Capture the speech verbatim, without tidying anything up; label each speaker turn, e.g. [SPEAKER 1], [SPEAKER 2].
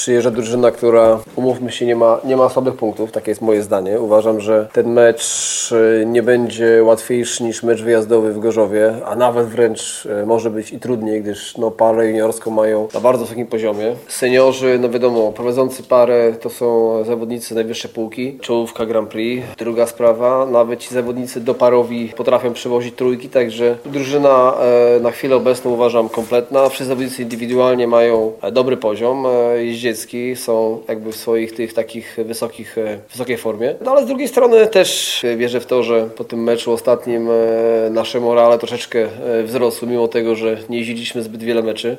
[SPEAKER 1] przyjeżdża drużyna, która, umówmy się, nie ma, nie ma słabych punktów, takie jest moje zdanie. Uważam, że ten mecz nie będzie łatwiejszy niż mecz wyjazdowy w Gorzowie, a nawet wręcz może być i trudniej, gdyż no, parę juniorską mają na bardzo wysokim poziomie. Seniorzy, no wiadomo, prowadzący parę to są zawodnicy najwyższej półki, czołówka Grand Prix. Druga sprawa, nawet ci zawodnicy doparowi potrafią przywozić trójki, także drużyna e, na chwilę obecną uważam kompletna. Wszyscy zawodnicy indywidualnie mają dobry poziom e, jeździecki, są jakby w swoich tych takich wysokich, e, wysokiej formie. No ale z drugiej strony też wierzę w to, że po tym meczu ostatnim e, nasze morale troszeczkę e, wzrosły, mimo tego, że nie jeździliśmy zbyt wiele meczy.